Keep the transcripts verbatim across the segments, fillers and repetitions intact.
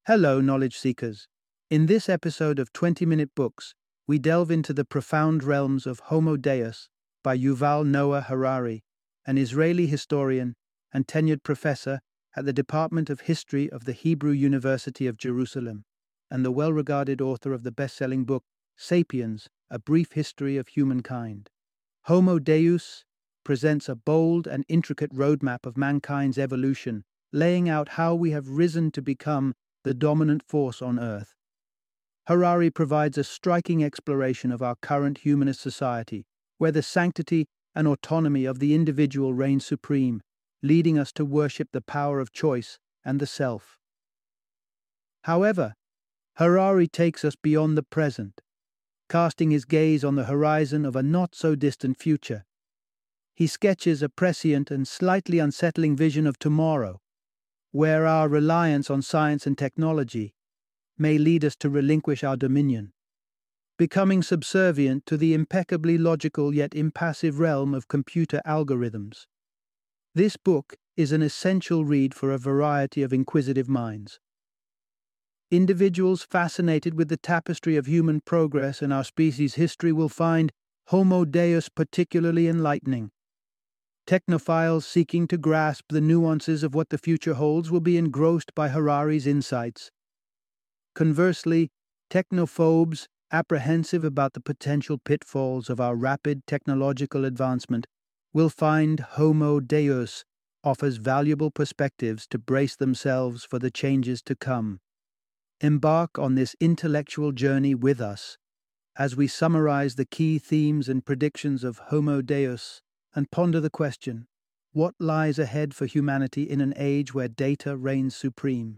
Hello, knowledge seekers. In this episode of twenty minute Books, we delve into the profound realms of Homo Deus by Yuval Noah Harari, an Israeli historian and tenured professor at the Department of History of the Hebrew University of Jerusalem, and the well-regarded author of the best-selling book Sapiens, A Brief History of Humankind. Homo Deus presents a bold and intricate roadmap of mankind's evolution, laying out how we have risen to become the dominant force on Earth. Harari provides a striking exploration of our current humanist society, where the sanctity and autonomy of the individual reign supreme, leading us to worship the power of choice and the self. However, Harari takes us beyond the present, casting his gaze on the horizon of a not-so-distant future. He sketches a prescient and slightly unsettling vision of tomorrow, where our reliance on science and technology may lead us to relinquish our dominion, becoming subservient to the impeccably logical yet impassive realm of computer algorithms. This book is an essential read for a variety of inquisitive minds. Individuals fascinated with the tapestry of human progress and our species' history will find Homo Deus particularly enlightening. Technophiles seeking to grasp the nuances of what the future holds will be engrossed by Harari's insights. Conversely, technophobes, apprehensive about the potential pitfalls of our rapid technological advancement, will find Homo Deus offers valuable perspectives to brace themselves for the changes to come. Embark on this intellectual journey with us as we summarize the key themes and predictions of Homo Deus and ponder the question, what lies ahead for humanity in an age where data reigns supreme?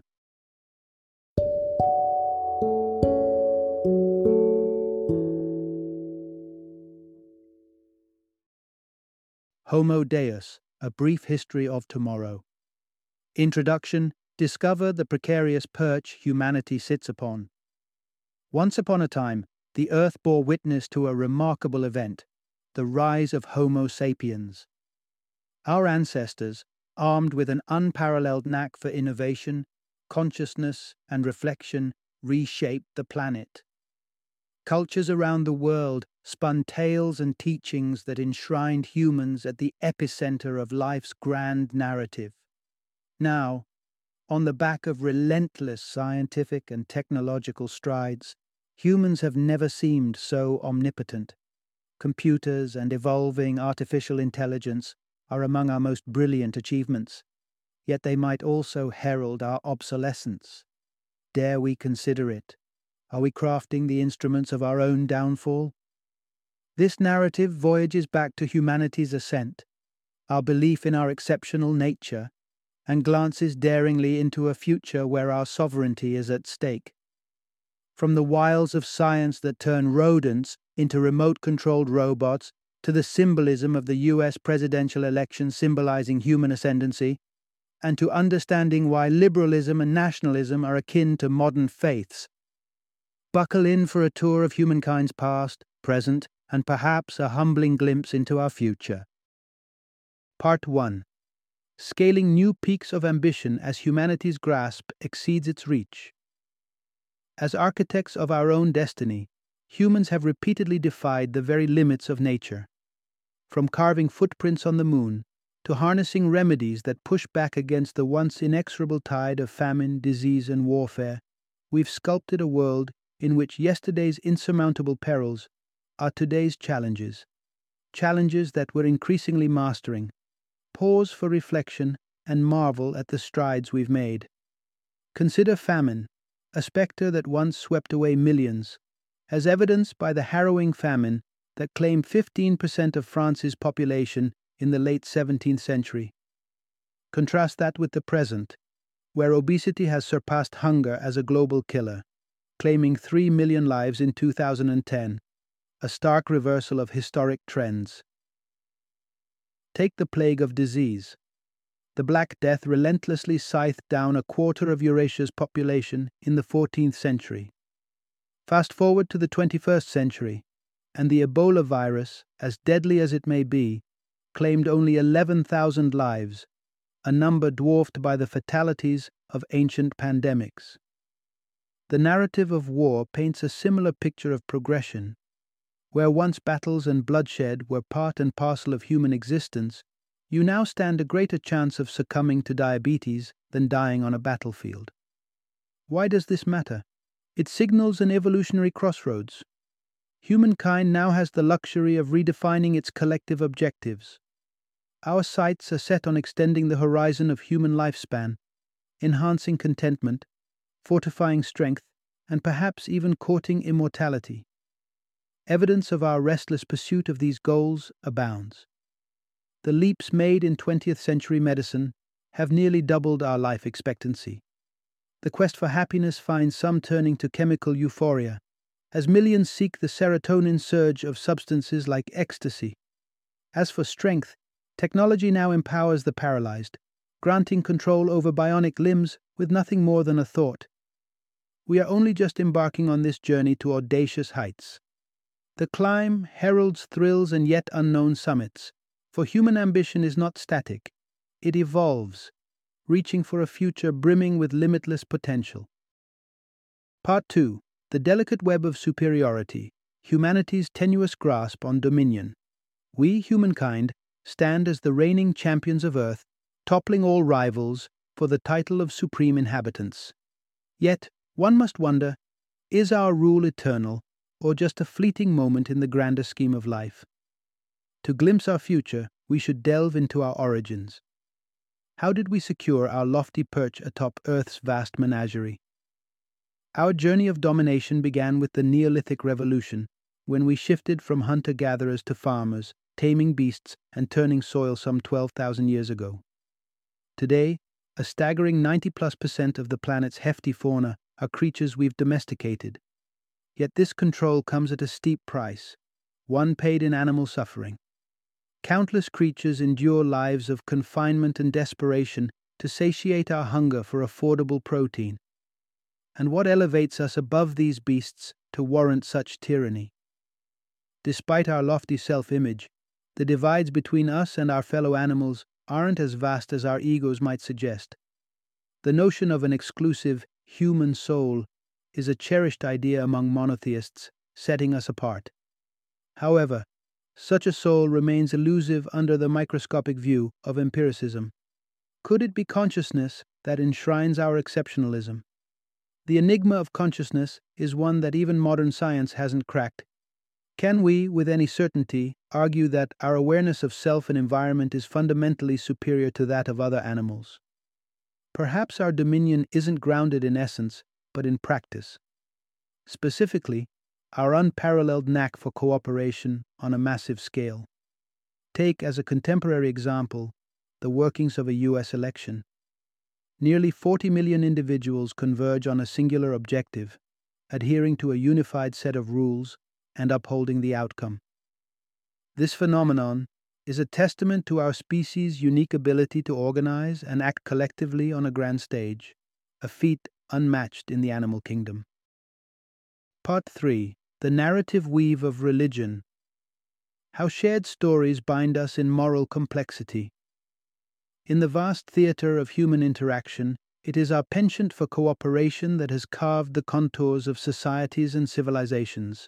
Homo Deus, A Brief History of Tomorrow. Introduction: Discover the precarious perch humanity sits upon. Once upon a time, the Earth bore witness to a remarkable event, the rise of Homo sapiens. Our ancestors, armed with an unparalleled knack for innovation, consciousness, and reflection, reshaped the planet. Cultures around the world spun tales and teachings that enshrined humans at the epicenter of life's grand narrative. Now, on the back of relentless scientific and technological strides, humans have never seemed so omnipotent. Computers and evolving artificial intelligence are among our most brilliant achievements, yet they might also herald our obsolescence. Dare we consider it? Are we crafting the instruments of our own downfall? This narrative voyages back to humanity's ascent, our belief in our exceptional nature, and glances daringly into a future where our sovereignty is at stake. From the wiles of science that turn rodents into remote-controlled robots to the symbolism of the U S presidential election symbolizing human ascendancy, and to understanding why liberalism and nationalism are akin to modern faiths. Buckle in for a tour of humankind's past, present, and perhaps a humbling glimpse into our future. Part one. Scaling new peaks of ambition as humanity's grasp exceeds its reach. As architects of our own destiny, humans have repeatedly defied the very limits of nature. From carving footprints on the moon to harnessing remedies that push back against the once inexorable tide of famine, disease, and warfare, we've sculpted a world in which yesterday's insurmountable perils are today's challenges, challenges that we're increasingly mastering. Pause for reflection and marvel at the strides we've made. Consider famine, a specter that once swept away millions, as evidenced by the harrowing famine that claimed fifteen percent of France's population in the late seventeenth century. Contrast that with the present, where obesity has surpassed hunger as a global killer, claiming three million lives in two thousand ten, a stark reversal of historic trends. Take the plague of disease. The Black Death relentlessly scythed down a quarter of Eurasia's population in the fourteenth century. Fast forward to the twenty-first century, and the Ebola virus, as deadly as it may be, claimed only eleven thousand lives, a number dwarfed by the fatalities of ancient pandemics. The narrative of war paints a similar picture of progression. Where once battles and bloodshed were part and parcel of human existence, you now stand a greater chance of succumbing to diabetes than dying on a battlefield. Why does this matter? It signals an evolutionary crossroads. Humankind now has the luxury of redefining its collective objectives. Our sights are set on extending the horizon of human lifespan, enhancing contentment, fortifying strength, and perhaps even courting immortality. Evidence of our restless pursuit of these goals abounds. The leaps made in twentieth century medicine have nearly doubled our life expectancy. The quest for happiness finds some turning to chemical euphoria, as millions seek the serotonin surge of substances like ecstasy. As for strength, technology now empowers the paralyzed, granting control over bionic limbs with nothing more than a thought. We are only just embarking on this journey to audacious heights. The climb heralds thrills and yet unknown summits, for human ambition is not static. It evolves, reaching for a future brimming with limitless potential. Part two. The delicate web of superiority, humanity's tenuous grasp on dominion. We, humankind, stand as the reigning champions of Earth, toppling all rivals for the title of supreme inhabitants. Yet, one must wonder, is our rule eternal, or just a fleeting moment in the grander scheme of life? To glimpse our future, we should delve into our origins. How did we secure our lofty perch atop Earth's vast menagerie? Our journey of domination began with the Neolithic Revolution, when we shifted from hunter-gatherers to farmers, taming beasts and turning soil some twelve thousand years ago. Today, a staggering ninety plus percent of the planet's hefty fauna are creatures we've domesticated. Yet this control comes at a steep price, one paid in animal suffering. Countless creatures endure lives of confinement and desperation to satiate our hunger for affordable protein. And what elevates us above these beasts to warrant such tyranny? Despite our lofty self-image, the divides between us and our fellow animals aren't as vast as our egos might suggest. The notion of an exclusive human soul is a cherished idea among monotheists, setting us apart. However, such a soul remains elusive under the microscopic view of empiricism. Could it be consciousness that enshrines our exceptionalism? The enigma of consciousness is one that even modern science hasn't cracked. Can we, with any certainty, argue that our awareness of self and environment is fundamentally superior to that of other animals? Perhaps our dominion isn't grounded in essence, but in practice. Specifically, our unparalleled knack for cooperation on a massive scale. Take as a contemporary example the workings of a U S election. Nearly forty million individuals converge on a singular objective, adhering to a unified set of rules and upholding the outcome. This phenomenon is a testament to our species' unique ability to organize and act collectively on a grand stage, a feat unmatched in the animal kingdom. Part three. The narrative weave of religion. How shared stories bind us in moral complexity. In the vast theater of human interaction, it is our penchant for cooperation that has carved the contours of societies and civilizations.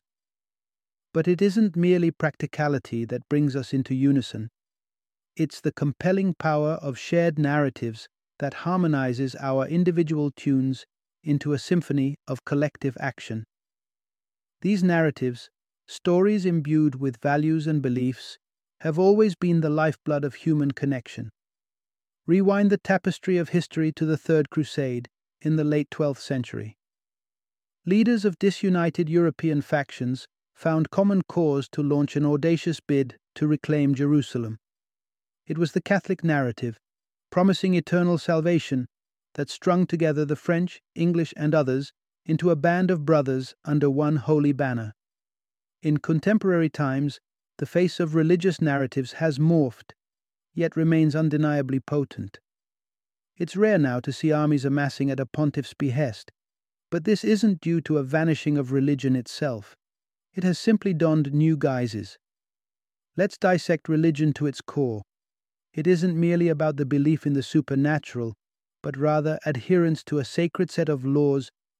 But it isn't merely practicality that brings us into unison. It's the compelling power of shared narratives that harmonizes our individual tunes into a symphony of collective action. These narratives, stories imbued with values and beliefs, have always been the lifeblood of human connection. Rewind the tapestry of history to the Third Crusade in the late twelfth century. Leaders of disunited European factions found common cause to launch an audacious bid to reclaim Jerusalem. It was the Catholic narrative, promising eternal salvation, that strung together the French, English, and others into a band of brothers under one holy banner. In contemporary times, the face of religious narratives has morphed, yet remains undeniably potent. It's rare now to see armies amassing at a pontiff's behest, but this isn't due to a vanishing of religion itself. It has simply donned new guises. Let's dissect religion to its core. It isn't merely about the belief in the supernatural, but rather adherence to a sacred set of laws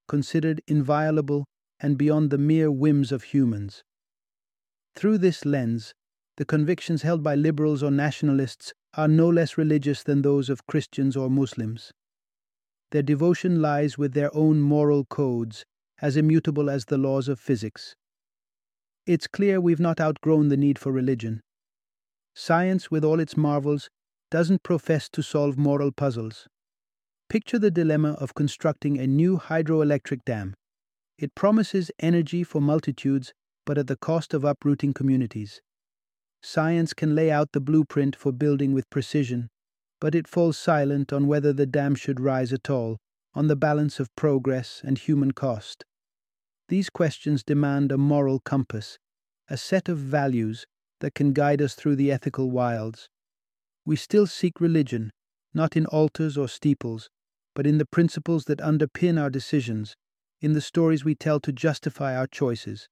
considered inviolable and beyond the mere whims of humans. Through this lens, the convictions held by liberals or nationalists are no less religious than those of Christians or Muslims. Their devotion lies with their own moral codes, as immutable as the laws of physics. It's clear we've not outgrown the need for religion. Science, with all its marvels, doesn't profess to solve moral puzzles. Picture the dilemma of constructing a new hydroelectric dam. It promises energy for multitudes, but at the cost of uprooting communities. Science can lay out the blueprint for building with precision, but it falls silent on whether the dam should rise at all, on the balance of progress and human cost. These questions demand a moral compass, a set of values that can guide us through the ethical wilds. We still seek religion, not in altars or steeples, but in the principles that underpin our decisions, in the stories we tell to justify our choices.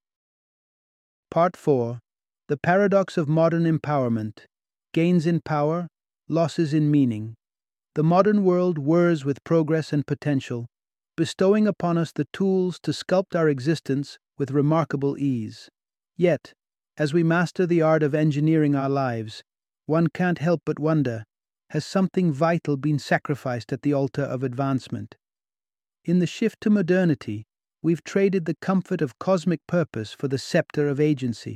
Part four. The Paradox of Modern Empowerment. Gains in power, losses in meaning. The modern world whirs with progress and potential, bestowing upon us the tools to sculpt our existence with remarkable ease. Yet, as we master the art of engineering our lives, one can't help but wonder, has something vital been sacrificed at the altar of advancement? In the shift to modernity, we've traded the comfort of cosmic purpose for the scepter of agency.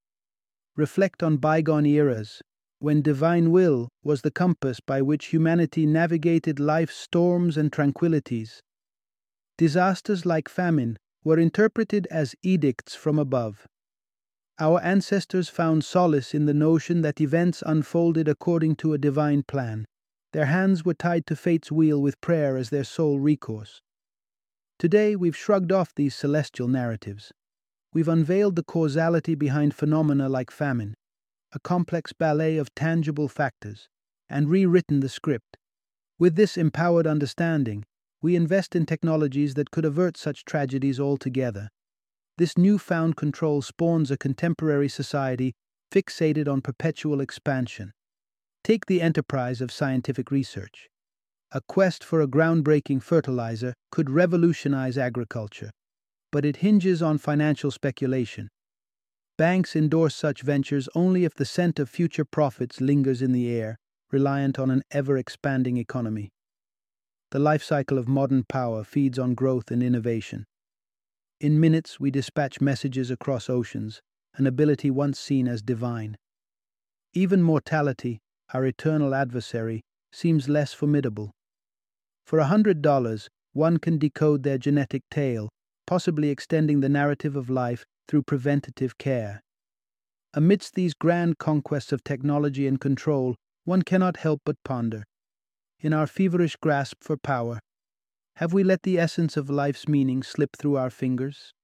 Reflect on bygone eras, when divine will was the compass by which humanity navigated life's storms and tranquillities. Disasters like famine were interpreted as edicts from above. Our ancestors found solace in the notion that events unfolded according to a divine plan. Their hands were tied to fate's wheel with prayer as their sole recourse. Today, we've shrugged off these celestial narratives. We've unveiled the causality behind phenomena like famine, a complex ballet of tangible factors, and rewritten the script. With this empowered understanding, we invest in technologies that could avert such tragedies altogether. This newfound control spawns a contemporary society fixated on perpetual expansion. Take the enterprise of scientific research. A quest for a groundbreaking fertilizer could revolutionize agriculture, but it hinges on financial speculation. Banks endorse such ventures only if the scent of future profits lingers in the air, reliant on an ever-expanding economy. The life cycle of modern power feeds on growth and innovation. In minutes, we dispatch messages across oceans, an ability once seen as divine. Even mortality, our eternal adversary, seems less formidable. For a hundred dollars, one can decode their genetic tale, possibly extending the narrative of life through preventative care. Amidst these grand conquests of technology and control, one cannot help but ponder. In our feverish grasp for power, have we let the essence of life's meaning slip through our fingers?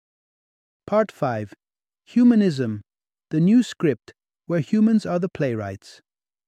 Part five. Humanism, the new script where humans are the playwrights.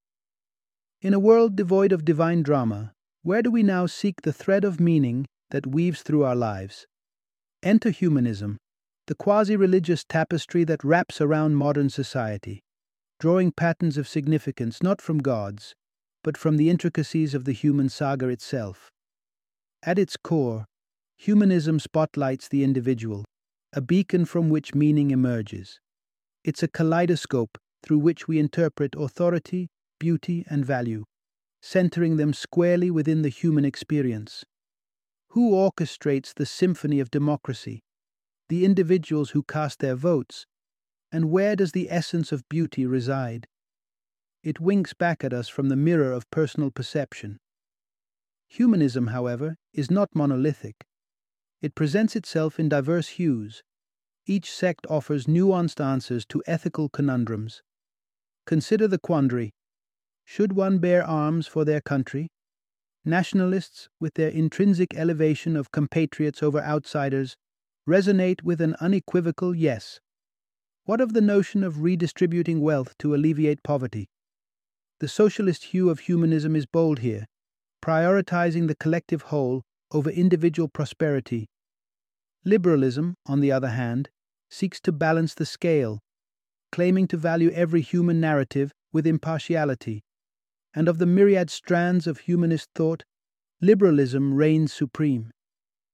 In a world devoid of divine drama, where do we now seek the thread of meaning that weaves through our lives? Enter humanism, the quasi-religious tapestry that wraps around modern society, drawing patterns of significance not from gods, but from the intricacies of the human saga itself. At its core, humanism spotlights the individual, a beacon from which meaning emerges. It's a kaleidoscope through which we interpret authority, beauty, and value, centering them squarely within the human experience. Who orchestrates the symphony of democracy? The individuals who cast their votes? And where does the essence of beauty reside? It winks back at us from the mirror of personal perception. Humanism, however, is not monolithic. It presents itself in diverse hues. Each sect offers nuanced answers to ethical conundrums. Consider the quandary: should one bear arms for their country? Nationalists, with their intrinsic elevation of compatriots over outsiders, resonate with an unequivocal yes. What of the notion of redistributing wealth to alleviate poverty? The socialist hue of humanism is bold here, prioritizing the collective whole over individual prosperity. Liberalism, on the other hand, seeks to balance the scale, claiming to value every human narrative with impartiality. And of the myriad strands of humanist thought, liberalism reigns supreme.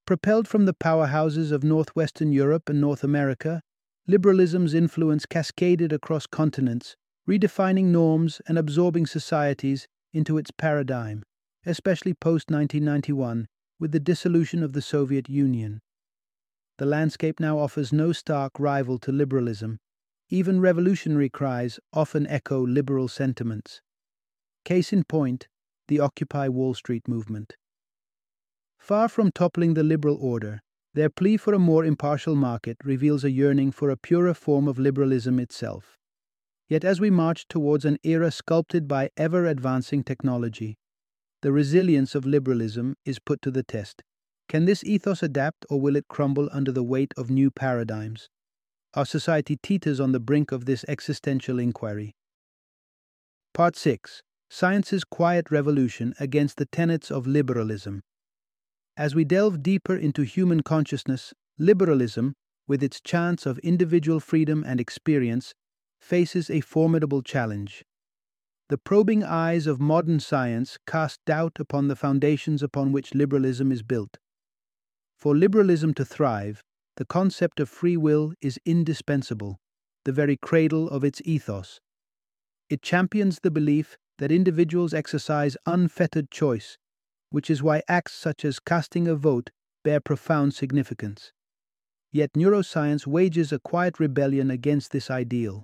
Propelled from the powerhouses of northwestern Europe and North America, liberalism's influence cascaded across continents, redefining norms and absorbing societies into its paradigm, especially post nineteen ninety-one, with the dissolution of the Soviet Union. The landscape now offers no stark rival to liberalism. Even revolutionary cries often echo liberal sentiments. Case in point, the Occupy Wall Street movement. Far from toppling the liberal order, their plea for a more impartial market reveals a yearning for a purer form of liberalism itself. Yet as we march towards an era sculpted by ever-advancing technology, the resilience of liberalism is put to the test. Can this ethos adapt, or will it crumble under the weight of new paradigms? Our society teeters on the brink of this existential inquiry. Part six. Science's Quiet Revolution Against the Tenets of Liberalism. As we delve deeper into human consciousness, liberalism, with its chance of individual freedom and experience, faces a formidable challenge. The probing eyes of modern science cast doubt upon the foundations upon which liberalism is built. For liberalism to thrive, the concept of free will is indispensable, the very cradle of its ethos. It champions the belief that individuals exercise unfettered choice, which is why acts such as casting a vote bear profound significance. Yet neuroscience wages a quiet rebellion against this ideal.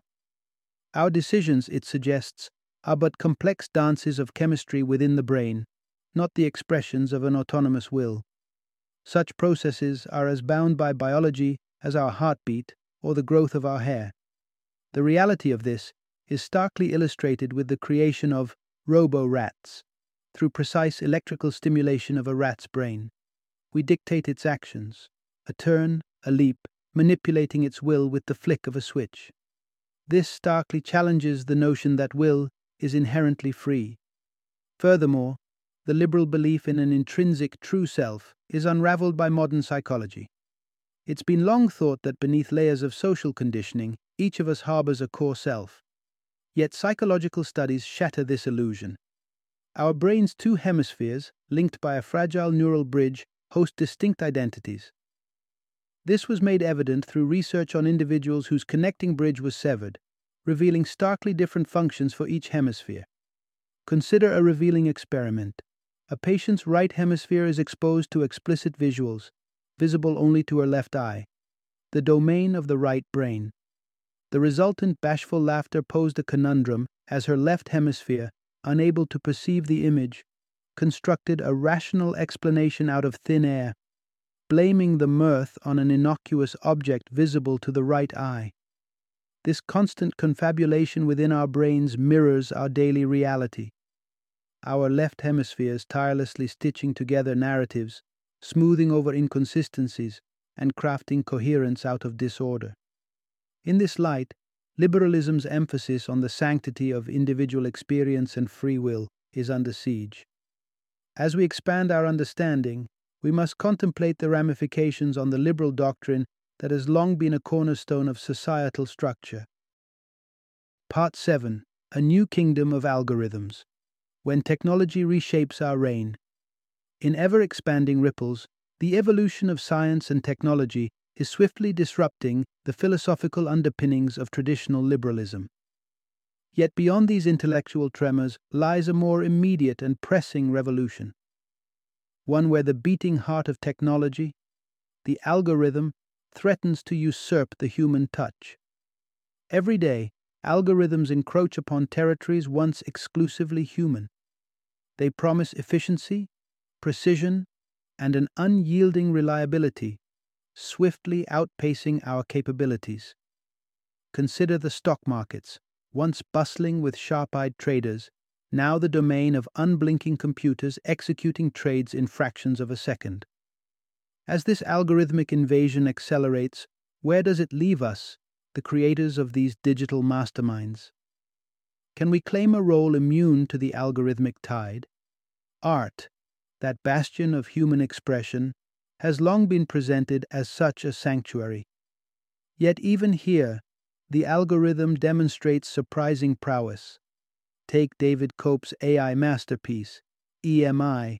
Our decisions, it suggests, are but complex dances of chemistry within the brain, not the expressions of an autonomous will. Such processes are as bound by biology as our heartbeat or the growth of our hair. The reality of this is starkly illustrated with the creation of robo-rats. Through precise electrical stimulation of a rat's brain, we dictate its actions, a turn, a leap, manipulating its will with the flick of a switch. This starkly challenges the notion that will is inherently free. Furthermore, the liberal belief in an intrinsic true self is unraveled by modern psychology. It's been long thought that beneath layers of social conditioning, each of us harbors a core self. Yet psychological studies shatter this illusion. Our brain's two hemispheres, linked by a fragile neural bridge, host distinct identities. This was made evident through research on individuals whose connecting bridge was severed, revealing starkly different functions for each hemisphere. Consider a revealing experiment. A patient's right hemisphere is exposed to explicit visuals, visible only to her left eye, the domain of the right brain. The resultant bashful laughter posed a conundrum as her left hemisphere, unable to perceive the image, constructed a rational explanation out of thin air, blaming the mirth on an innocuous object visible to the right eye. This constant confabulation within our brains mirrors our daily reality. Our left hemispheres tirelessly stitching together narratives, smoothing over inconsistencies, and crafting coherence out of disorder. In this light, liberalism's emphasis on the sanctity of individual experience and free will is under siege. As we expand our understanding, we must contemplate the ramifications on the liberal doctrine that has long been a cornerstone of societal structure. Part seven. A New Kingdom of Algorithms. When technology reshapes our reign. In ever-expanding ripples, the evolution of science and technology is swiftly disrupting the philosophical underpinnings of traditional liberalism. Yet beyond these intellectual tremors lies a more immediate and pressing revolution. One where the beating heart of technology, the algorithm, threatens to usurp the human touch. Every day, algorithms encroach upon territories once exclusively human. They promise efficiency, precision, and an unyielding reliability, swiftly outpacing our capabilities. Consider the stock markets, once bustling with sharp-eyed traders, now the domain of unblinking computers executing trades in fractions of a second. As this algorithmic invasion accelerates, where does it leave us, the creators of these digital masterminds? Can we claim a role immune to the algorithmic tide? Art, that bastion of human expression, has long been presented as such a sanctuary. Yet even here, the algorithm demonstrates surprising prowess. Take David Cope's A I masterpiece, E M I,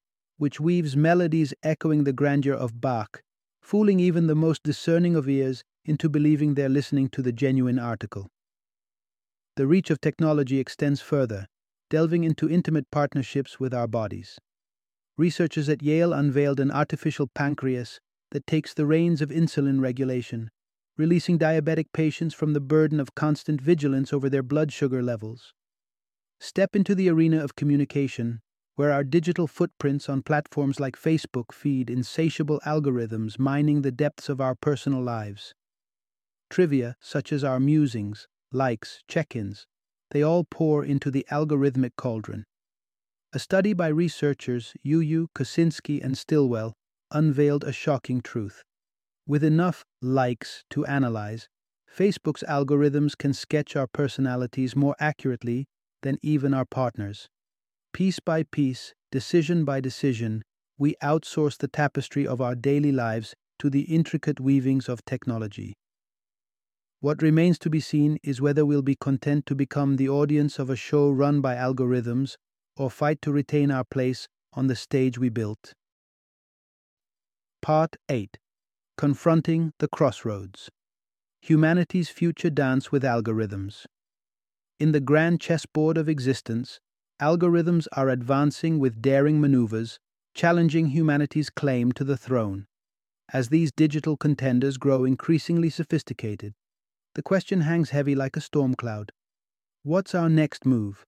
which weaves melodies echoing the grandeur of Bach, fooling even the most discerning of ears into believing they're listening to the genuine article. The reach of technology extends further, delving into intimate partnerships with our bodies. Researchers at Yale unveiled an artificial pancreas that takes the reins of insulin regulation, releasing diabetic patients from the burden of constant vigilance over their blood sugar levels. Step into the arena of communication, where our digital footprints on platforms like Facebook feed insatiable algorithms mining the depths of our personal lives. Trivia, such as our musings, likes, check-ins, they all pour into the algorithmic cauldron. A study by researchers Yu, Kosinski, and Stilwell unveiled a shocking truth. With enough likes to analyze, Facebook's algorithms can sketch our personalities more accurately than even our partners. Piece by piece, decision by decision, we outsource the tapestry of our daily lives to the intricate weavings of technology. What remains to be seen is whether we'll be content to become the audience of a show run by algorithms or fight to retain our place on the stage we built. Part eight. Confronting the Crossroads. Humanity's Future Dance with Algorithms. In the grand chessboard of existence, algorithms are advancing with daring maneuvers, challenging humanity's claim to the throne. As these digital contenders grow increasingly sophisticated, the question hangs heavy like a storm cloud. What's our next move?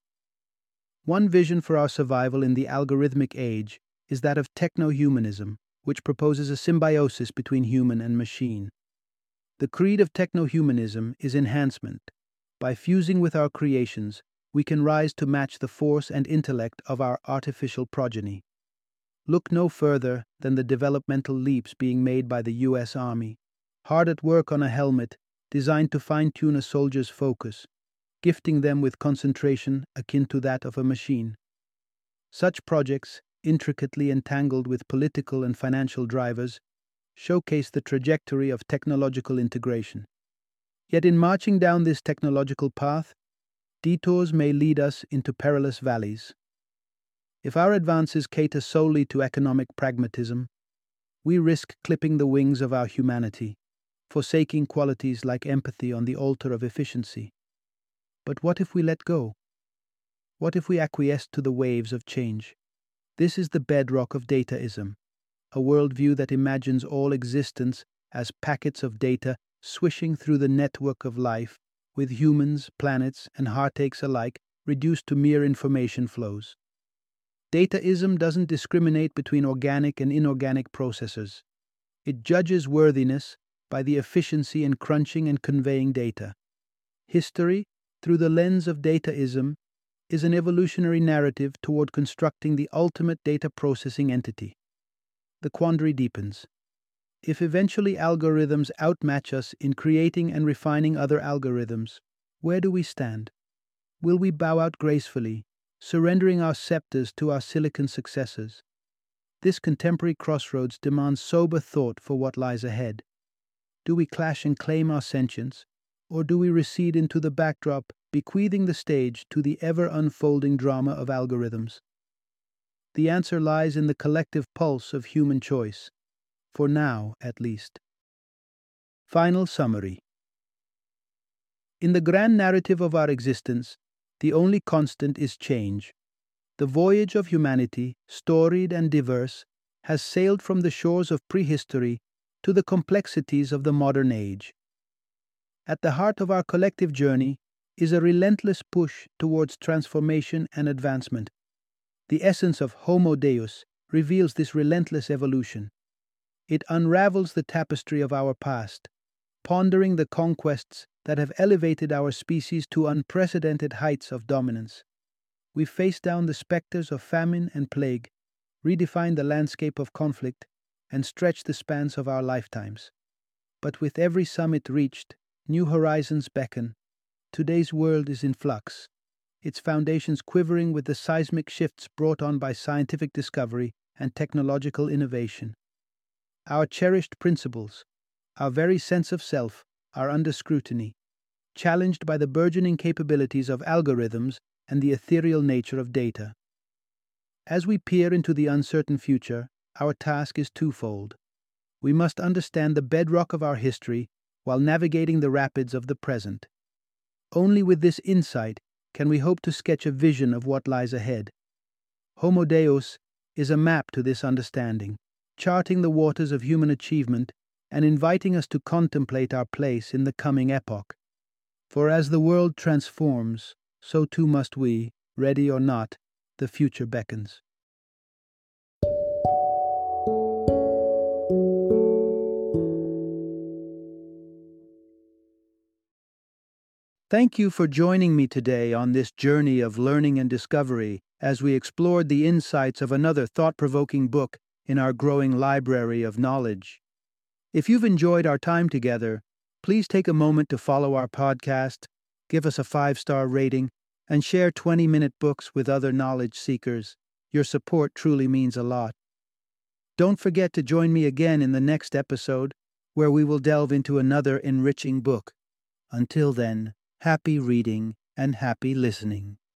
One vision for our survival in the algorithmic age is that of techno-humanism, which proposes a symbiosis between human and machine. The creed of techno-humanism is enhancement. By fusing with our creations, we can rise to match the force and intellect of our artificial progeny. Look no further than the developmental leaps being made by the U S Army, hard at work on a helmet designed to fine-tune a soldier's focus, gifting them with concentration akin to that of a machine. Such projects, intricately entangled with political and financial drivers, showcase the trajectory of technological integration. Yet in marching down this technological path, detours may lead us into perilous valleys. If our advances cater solely to economic pragmatism, we risk clipping the wings of our humanity, forsaking qualities like empathy on the altar of efficiency. But what if we let go? What if we acquiesce to the waves of change? This is the bedrock of dataism, a worldview that imagines all existence as packets of data swishing through the network of life, with humans, planets, and heartaches alike reduced to mere information flows. Dataism doesn't discriminate between organic and inorganic processors. It judges worthiness by the efficiency in crunching and conveying data. History, through the lens of dataism, is an evolutionary narrative toward constructing the ultimate data processing entity. The quandary deepens. If eventually algorithms outmatch us in creating and refining other algorithms, where do we stand? Will we bow out gracefully, surrendering our scepters to our silicon successors? This contemporary crossroads demands sober thought for what lies ahead. Do we clash and claim our sentience, or do we recede into the backdrop, bequeathing the stage to the ever-unfolding drama of algorithms? The answer lies in the collective pulse of human choice, for now at least. Final summary. In the grand narrative of our existence, the only constant is change. The voyage of humanity, storied and diverse, has sailed from the shores of prehistory to the complexities of the modern age. At the heart of our collective journey is a relentless push towards transformation and advancement. The essence of Homo Deus reveals this relentless evolution. It unravels the tapestry of our past, pondering the conquests that have elevated our species to unprecedented heights of dominance. We face down the specters of famine and plague, redefine the landscape of conflict, and stretch the spans of our lifetimes. But with every summit reached, new horizons beckon. Today's world is in flux, its foundations quivering with the seismic shifts brought on by scientific discovery and technological innovation. Our cherished principles, our very sense of self, are under scrutiny, challenged by the burgeoning capabilities of algorithms and the ethereal nature of data. As we peer into the uncertain future, our task is twofold. We must understand the bedrock of our history while navigating the rapids of the present. Only with this insight can we hope to sketch a vision of what lies ahead. Homo Deus is a map to this understanding, charting the waters of human achievement and inviting us to contemplate our place in the coming epoch. For as the world transforms, so too must we, ready or not, the future beckons. Thank you for joining me today on this journey of learning and discovery as we explored the insights of another thought-provoking book in our growing library of knowledge. If you've enjoyed our time together, please take a moment to follow our podcast, give us a five-star rating, and share twenty-minute books with other knowledge seekers. Your support truly means a lot. Don't forget to join me again in the next episode, where we will delve into another enriching book. Until then, happy reading and happy listening.